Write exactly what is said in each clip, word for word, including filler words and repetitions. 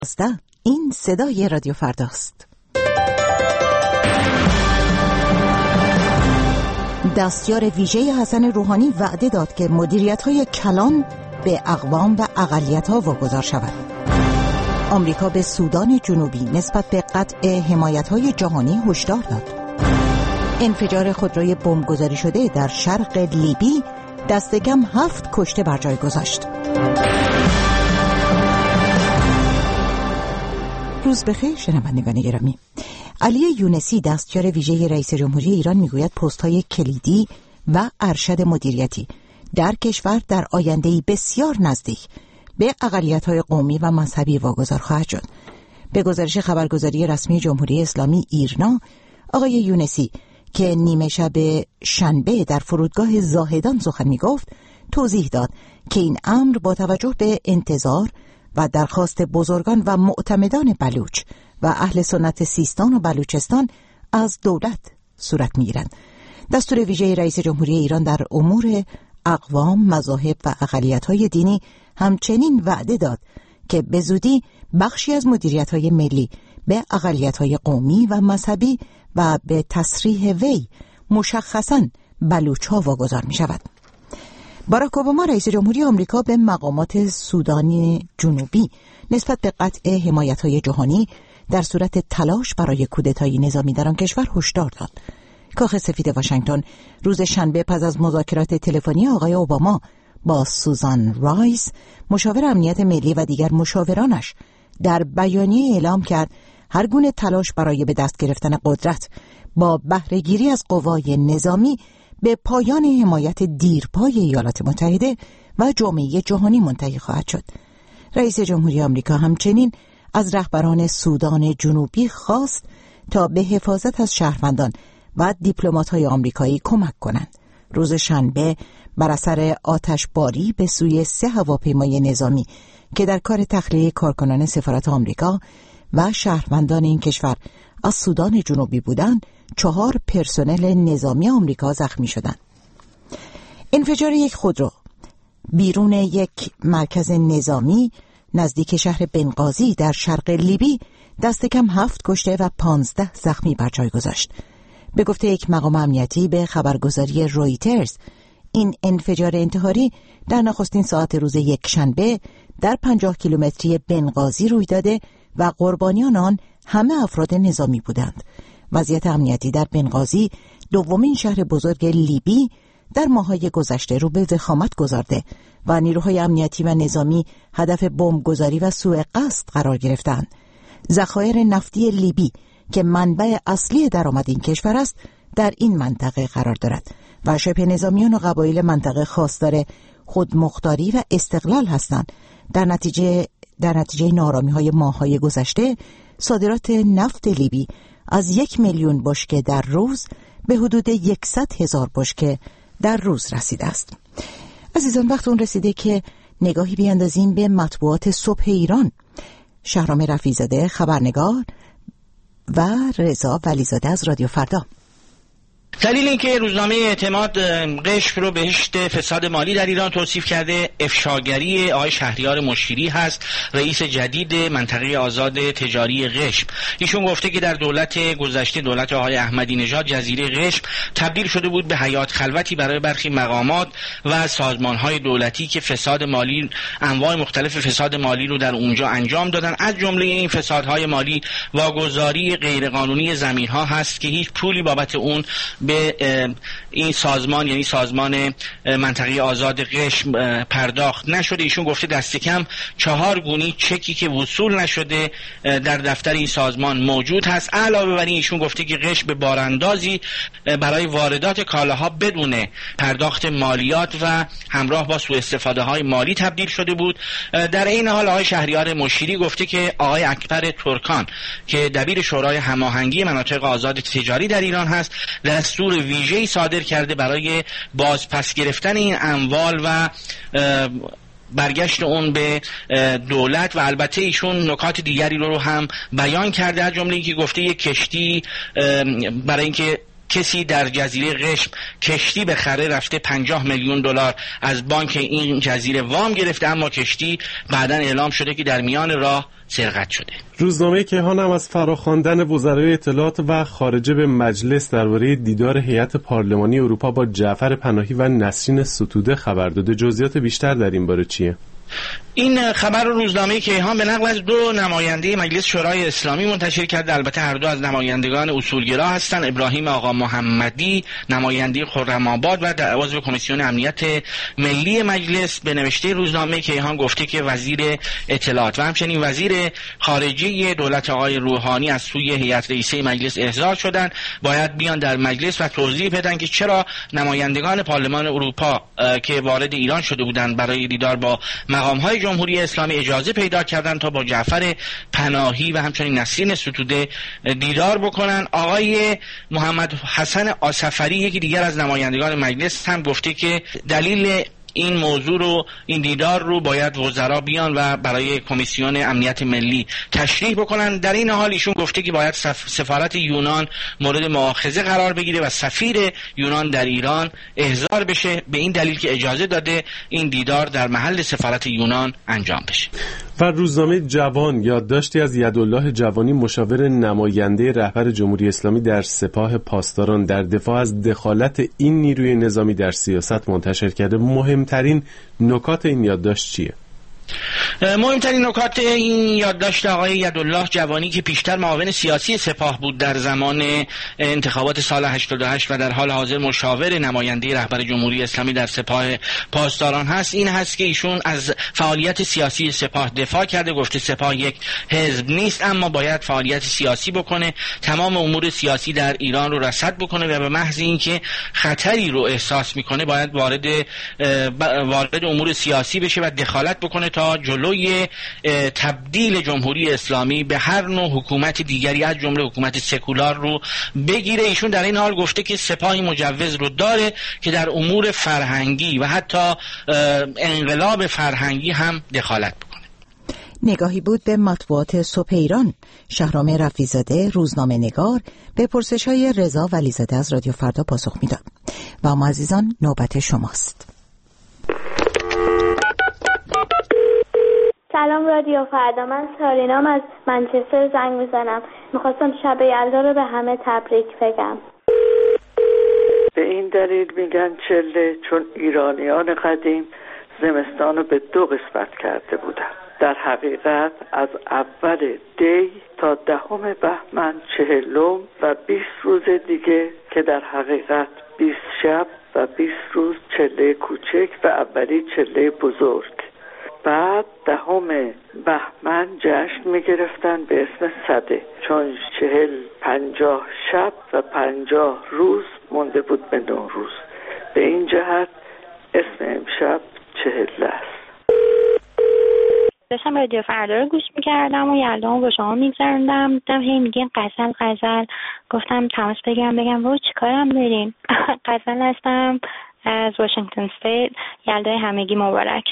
این صدای رادیو فرداست. دستیار ویژه حسن روحانی وعده داد که مدیریت‌های کلان به اقوام و اقلیت‌ها واگذار شود. آمریکا به سودان جنوبی نسبت به قطع حمایت‌های جهانی هشدار داد. انفجار خودروی بمبگذاری شده در شرق لیبی دست کم هفت کشته بر جای گذاشت. روز بخیر شنوندگان گرامی. علی یونسی دستیار ویژه رئیس جمهوری ایران میگوید پست‌های کلیدی و ارشد مدیریتی در کشور در آینده‌ای بسیار نزدیک به اقلیت‌های قومی و مذهبی واگذار خواهد شد. به گزارش خبرگزاری رسمی جمهوری اسلامی ایرنا، آقای یونسی که نیمه شب شنبه در فرودگاه زاهدان سخن می‌گفت، توضیح داد که این امر با توجه به انتظار و درخواست بزرگان و معتمدان بلوچ و اهل سنت سیستان و بلوچستان از دولت صورت می‌گیرد. دستور ویژه رئیس جمهوری ایران در امور اقوام، مذاهب و اقلیت‌های دینی همچنین وعده داد که به زودی بخشی از مدیریت‌های ملی به اقلیت‌های قومی و مذهبی و به تصریح وی مشخصاً بلوچ‌ها واگذار می‌شود. باراک اوباما رئیس جمهوری آمریکا به مقامات سودانی جنوبی نسبت به قطع حمایت‌های جهانی در صورت تلاش برای کودتای نظامی در آن کشور هشدار داد. کاخ سفید واشنگتن روز شنبه پس از مذاکرات تلفنی آقای اوباما با سوزان رایس، مشاور امنیت ملی و دیگر مشاورانش، در بیانیه اعلام کرد هر گونه تلاش برای به دست گرفتن قدرت با بهره‌گیری از قوای نظامی به پایان حمایت دیرپای ایالات متحده و جامعه جهانی منتهی خواهد شد. رئیس جمهوری آمریکا همچنین از رهبران سودان جنوبی خواست تا به حفاظت از شهروندان و دیپلمات‌های آمریکایی کمک کنند. روز شنبه بر اثر آتشباری به سوی سه هواپیمای نظامی که در کار تخلیه کارکنان سفارت آمریکا و شهروندان این کشور از سودان جنوبی بودند، چهار پرسنل نظامی آمریکا زخمی شدند. انفجار یک خودرو بیرون یک مرکز نظامی نزدیک شهر بنغازی در شرق لیبی دست کم هفت کشته و پانزده زخمی بر جای گذاشت. به گفته یک مقام امنیتی به خبرگزاری رویترز، این انفجار انتحاری در نخستین ساعت روز یکشنبه در پنجاه کیلومتری بنغازی روی داده و قربانیان آن همه افراد نظامی بودند. وضعیت امنیتی در بنغازی، دومین شهر بزرگ لیبی، در ماه‌های گذشته رو به وخامت گذارده و نیروهای امنیتی و نظامی هدف بمبگذاری و سوء قصد قرار گرفتند. ذخایر نفتی لیبی که منبع اصلی درآمد این کشور است، در این منطقه قرار دارد و شبه نظامیان و قبایل منطقه خواستار خودمختاری و استقلال هستند. در نتیجه در نتیجه ناآرامی‌های ماه‌های گذشته، صادرات نفت لیبی از یک میلیون بشکه در روز به حدود یکصد هزار بشکه در روز رسیده است. عزیزان، وقت اون رسیده که نگاهی بیاندازیم به مطبوعات صبح ایران. شهرام رفیع‌زاده خبرنگار و رضا ولیزاده از رادیو فردا. دلیل اینکه روزنامه اعتماد قشم رو بهشت فساد مالی در ایران توصیف کرده، افشاگری آقای شهریار مشیری هست، رئیس جدید منطقه آزاد تجاری قشم. ایشون گفته که در دولت گذشته، دولت آقای احمدی نژاد، جزیره قشم تبدیل شده بود به حیات خلوتی برای برخی مقامات و سازمان‌های دولتی که فساد مالی، انواع مختلف فساد مالی رو در اونجا انجام دادن. از جمله این فسادهای مالی واگذاری غیرقانونی زمین‌ها هست که هیچ پولی بابت اون به این سازمان، یعنی سازمان منطقه آزاد قشم، پرداخت نشده. ایشون گفته دست کم چهار گونی چکی که وصول نشده در دفتر این سازمان موجود هست. علاوه بر این ایشون گفته که قشم به باراندازی برای واردات کالاها بدون پرداخت مالیات و همراه با سوء استفاده های مالی تبدیل شده بود. در این حال آقای شهریار مشیری گفته که آقای اکبر ترکان که دبیر شورای هماهنگی مناطق آزاد تجاری در ایران هست، دستور ویژه‌ای صادر کرده برای بازپس گرفتن این اموال و برگشت اون به دولت. و البته ایشون نکات دیگری رو هم بیان کرده، از جمله اینکه گفته یک کشتی برای اینکه کسی در جزیره قشم کشتی به خره رفته پنجاه میلیون دلار از بانک این جزیره وام گرفته، اما کشتی بعداً اعلام شده که در میان راه سرقت شده. روزنامه کیهان هم از فراخواندن وزرای اطلاعات و خارجه به مجلس درباره دیدار هیئت پارلمانی اروپا با جعفر پناهی و نسرین ستوده خبر داده. جزئیات بیشتر در این باره چیه؟ این خبر رو روزنامه کیهان به نقل از دو نماینده مجلس شورای اسلامی منتشر کرده. البته هر دو از نمایندگان اصولگرا هستند. ابراهیم آقا محمدی نماینده خرم‌آباد و عضو کمیسیون امنیت ملی مجلس به نوشته روزنامه کیهان گفته که وزیر اطلاعات و همچنین وزیر خارجه دولت آقای روحانی از سوی هیئت رئیسه مجلس احضار شدند، باید بیان در مجلس و توضیح بدن که چرا نمایندگان پارلمان اروپا که وارد ایران شده بودند برای دیدار با مقام‌های جمهوری اسلامی اجازه پیدا کردن تا با جعفر پناهی و همچنین نسرین ستوده دیدار بکنن. آقای محمد حسن آصفری یکی دیگر از نمایندگان مجلس هم گفته که دلیل این موضوع رو، این دیدار رو باید وزرا بیان و برای کمیسیون امنیت ملی تشریح بکنن. در این حال ایشون گفته که باید سفارت یونان مورد مؤاخذه قرار بگیره و سفیر یونان در ایران احضار بشه، به این دلیل که اجازه داده این دیدار در محل سفارت یونان انجام بشه. و روزنامه جوان یادداشتی از یدالله جوانی مشاور نماینده رهبر جمهوری اسلامی در سپاه پاسداران در دفاع از دخالت این نیروی نظامی در سیاست منتشر کرده. مهمترین نکات این یادداشت چیه؟ مهمترین نکات این یادداشت آقای یدالله جوانی که پیشتر معاون سیاسی سپاه بود در زمان انتخابات سال هشتاد و هشت و در حال حاضر مشاور نماینده رهبر جمهوری اسلامی در سپاه پاسداران هست، این هست که ایشون از فعالیت سیاسی سپاه دفاع کرده. گفته سپاه یک حزب نیست، اما باید فعالیت سیاسی بکنه، تمام امور سیاسی در ایران رو رصد بکنه و به محض اینکه خطری رو احساس میکنه باید وارد وارد امور سیاسی بشه و دخالت بکنه تا جلوی تبدیل جمهوری اسلامی به هر نوع حکومت دیگری از جمله حکومت سکولار رو بگیره. ایشون در این حال گفته که سپاهی مجوز رو داره که در امور فرهنگی و حتی انقلاب فرهنگی هم دخالت بکنه. نگاهی بود به مطبوعات صبح ایران. شهرام رفیع‌زاده روزنامه نگار به پرسش‌های رضا ولیزاده از رادیو فردا پاسخ میداد. و اما عزیزان نوبت شماست. سلام رادیو فردا، من سارینام از منچستر زنگ میزنم. میخواستم شب یلدا رو به همه تبریک بگم. به این دلیل میگن چله چون ایرانیان قدیم زمستان رو به دو قسمت کرده بودن. در حقیقت از اول دی تا دهم بهمن چهلم و بیست روز دیگه که در حقیقت بیست شب و بیست روز چله کوچک و اولی چله بزرگ. بعد دهم بهمن جشن می گرفتن به اسم صده، چون چهل پنجاه شب و پنجاه روز مونده بود به نه روز. به این جهت اسم امشب چهل است. داشتم رادیو فردا رو گوش میکردم و یلدامو با شما میگذرندم، دیدم هی میگین غزل غزل، گفتم تماس بگیرم بگم وای چیکارم دارین. غزل هستم از واشنگتن استیت. یلدای همگی مبارک.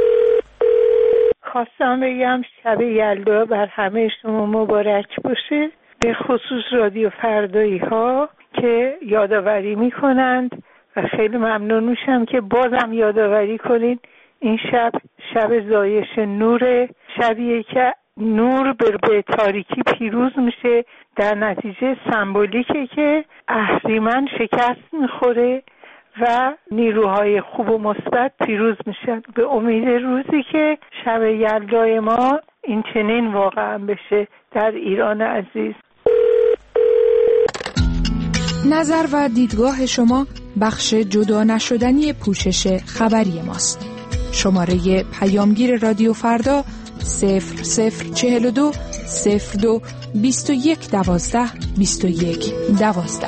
خواستم بگم شب یلدا بر همه شما مبارک باشه، به خصوص رادیو فردایی ها که یادآوری میکنند و خیلی ممنون میشم که بازم یادآوری کنید. این شب شب زایش نور، شبیه که نور به تاریکی پیروز میشه، در نتیجه سمبولیکه که اهریمن شکست میخوره و نیروهای خوب و مثبت پیروز میشن. به امید روزی که شب یلدای ما این چنین واقعا بشه در ایران عزیز. نظر و دیدگاه شما بخش جدا نشدنی پوشش خبری ماست. شماره پیامگیر رادیو فردا صفر صفر چهل و دو صفر دو بیست و یک دوازده بیست و یک دوازده.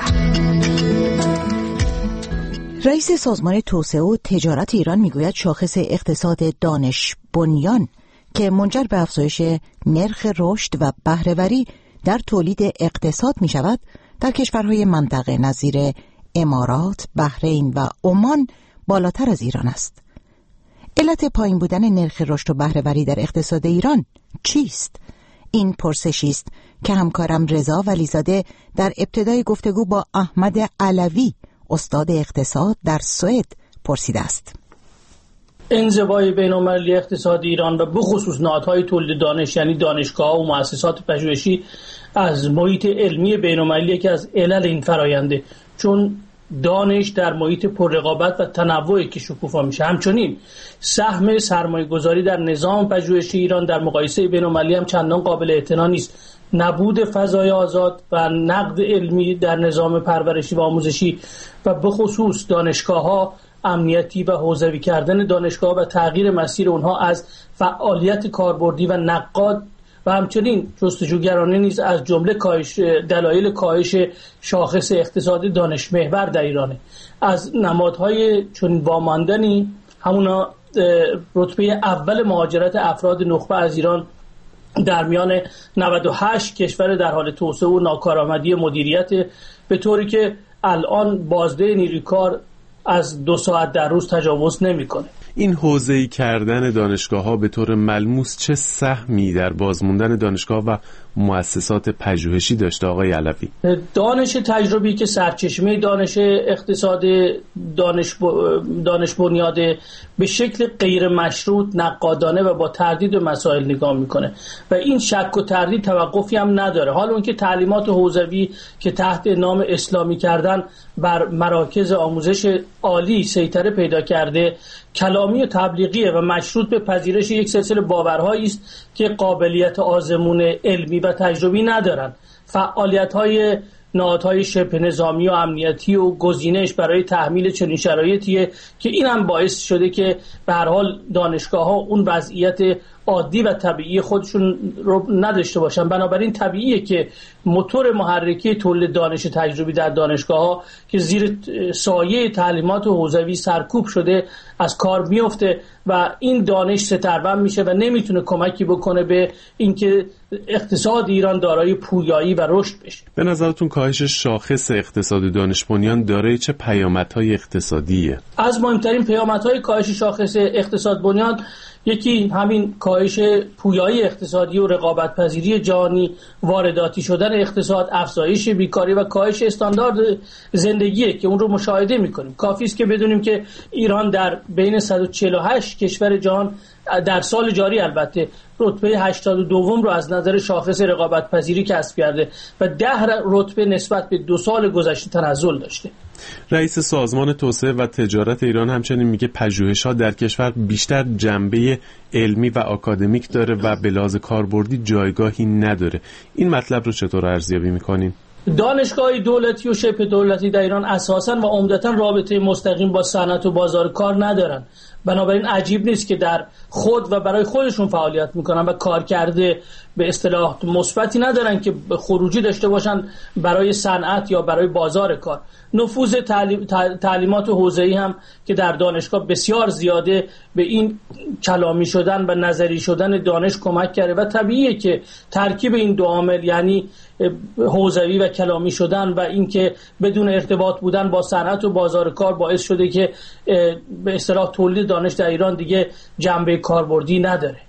رئیس سازمان توسعه و تجارت ایران میگوید شاخص اقتصاد دانش بنیان که منجر به افزایش نرخ رشد و بهره‌وری در تولید اقتصاد می شود در کشورهای منطقه نظیر امارات، بحرین و عمان بالاتر از ایران است. علت پایین بودن نرخ رشد و بهره‌وری در اقتصاد ایران چیست؟ این پرسشی است که همکارم رضا ولیزاده در ابتدای گفتگو با احمد علوی استاد اقتصاد در سوئد پرسیده است. انزوای بین‌المللی اقتصادی ایران و بخصوص نهادهای تولید دانش یعنی دانشگاه و مؤسسات پژوهشی از محیط علمی بین‌المللی که از علل این فراینده، چون دانش در محیط پررقابت و تنوعی که شکوفا میشه. همچنین سهم سرمایه‌گذاری در نظام پژوهشی ایران در مقایسه بین‌المللی هم چندان قابل اعتنا نیست. نبود فضای آزاد و نقد علمی در نظام پرورشی و آموزشی و بخصوص دانشگاه‌ها، امنیتی و حوزوی کردن دانشگاه و تغییر مسیر اونها از فعالیت کاربردی و نقاد و همچنین جستجوگرانه نیز از جمله کاهش دلایل کاهش شاخص اقتصاد دانش محور در ایرانه. از نمادهای چون واماندنی همونا رتبه اول مهاجرت افراد نخبه از ایران در میان نود و هشت کشور در حال توسعه و ناکارآمدی مدیریت، به طوری که الان بازده نیروی کار از دو ساعت در روز تجاوز نمی‌کنه. این حوزه‌ای کردن دانشگاه‌ها به طور ملموس چه سهمی در بازموندن دانشگاه و مؤسسات پژوهشی داشته آقای علوی؟ دانش تجربی که سرچشمه دانش اقتصاد دانش, دانش بنیاده به شکل غیر مشروط، نقادانه و با تردید به مسائل نگاه میکنه و این شک و تردید توقفی هم نداره. حالا اون که تعلیمات حوزوی که تحت نام اسلامی کردن بر مراکز آموزش عالی سیطره پیدا کرده، کلامی و تبلیغیه و مشروط به پذیرش یک سلسله باورهایی است که قابلیت آزمون علمی و تجربی ندارند. فعالیت‌های نهادهای شبه نظامی و امنیتی و گزینش برای تحمیل چنین شرایطیه که این هم باعث شده که به هر حال دانشگاه‌ها اون وضعیت عادی و طبیعی خودشون رو نداشته باشن. بنابراین طبیعیه که موتور محرکی تولید دانش تجربی در دانشگاه‌ها که زیر سایه تعلیمات حوزوی سرکوب شده از کار میفته و این دانش سترون میشه و نمیتونه کمکی بکنه به اینکه اقتصاد ایران دارای پویایی و رشد بشه. به نظرتون کاهش شاخص اقتصاد دانش بنیان دارای چه پیامدهای اقتصادیه؟ از مهمترین پیامدهای کاهش شاخص اقتصاد بنیان یکی همین کاهش پویایی اقتصادی و رقابت پذیری جهانی، وارداتی شدن اقتصاد، افزایش بیکاری و کاهش استاندارد زندگیه که اون رو مشاهده میکنیم. کافی است که بدونیم که ایران در بین صد و چهل و هشت کشور جهان در سال جاری البته رتبه هشتاد و دو رو از نظر شاخص رقابت پذیری کسب کرده و ده رتبه نسبت به دو سال گذشته تنزل داشته. رئیس سازمان توسعه و تجارت ایران همچنین میگه پژوهش‌ها در کشور بیشتر جنبه علمی و آکادمیک داره و به لحاظ کاربردی جایگاهی نداره. این مطلب رو چطور ارزیابی میکنین؟ دانشگاه دولتی و شبه دولتی در ایران اساساً و عمدتاً رابطه مستقیم با صنعت و بازار کار ندارن. بنابراین عجیب نیست که در خود و برای خودشون فعالیت میکنن و کار کرده به اصطلاح مثبتی ندارن که خروجی داشته باشن برای صنعت یا برای بازار کار. نفوذ تعلیم، تعلیمات حوزه‌ای هم که در دانشگاه بسیار زیاده به این کلامی شدن و نظری شدن دانش کمک کرده و طبیعیه که ترکیب این دو عامل یعنی حوزوی و کلامی شدن و اینکه بدون ارتباط بودن با صنعت و بازار کار باعث شده که به اصطلاح تولید دانش در ایران دیگه جنبه کاربردی نداره.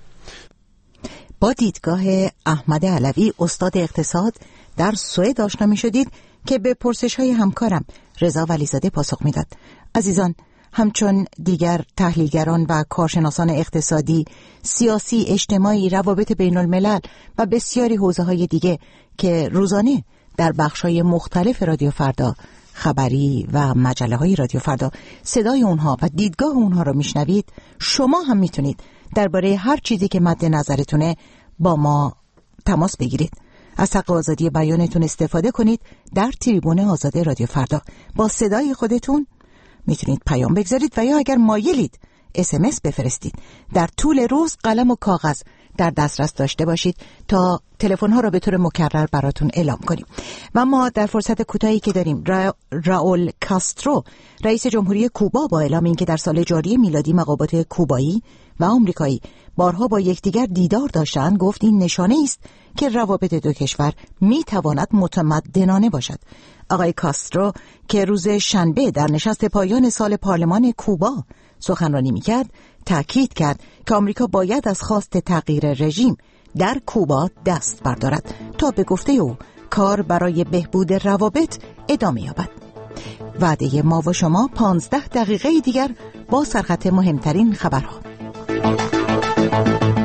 با دیدگاه احمد علوی استاد اقتصاد در سوئد آشنا می‌شدید که به پرسش‌های همکارم رضا ولیزاده پاسخ میداد. عزیزان، همچون دیگر تحلیلگران و کارشناسان اقتصادی، سیاسی، اجتماعی، روابط بین الملل و بسیاری حوزه‌های دیگه که روزانه در بخش‌های مختلف رادیو فردا، خبری و مجله‌های رادیو فردا صدای اونها و دیدگاه اونها رو میشنوید، شما هم میتونید درباره هر چیزی که مد نظرتونه با ما تماس بگیرید. از حق آزادی بیانتون استفاده کنید. در تریبون آزاد رادیو فردا با صدای خودتون میتونید پیام بگذارید و یا اگر مایلید اس ام اس بفرستید. در طول روز قلم و کاغذ در دسترس داشته باشید تا تلفن ها را به طور مکرر براتون اعلام کنیم. و ما در فرصت کوتاهی که داریم را... راول کاسترو رئیس جمهوری کوبا با اعلام اینکه در سال جاری میلادی مقامات کوبایی و آمریکایی بارها با یکدیگر دیدار داشتند، گفت این نشانه است که روابط دو کشور میتواند متمدنانه باشد. آقای کاسترو که روز شنبه در نشست پایان سال پارلمان کوبا سخنرانی میکرد تأکید کرد که آمریکا باید از خواست تغییر رژیم در کوبا دست بردارد تا به گفته او کار برای بهبود روابط ادامه یابد. وعده ما و شما پانزده دقیقه دیگر با سرخط مهمترین خبرها.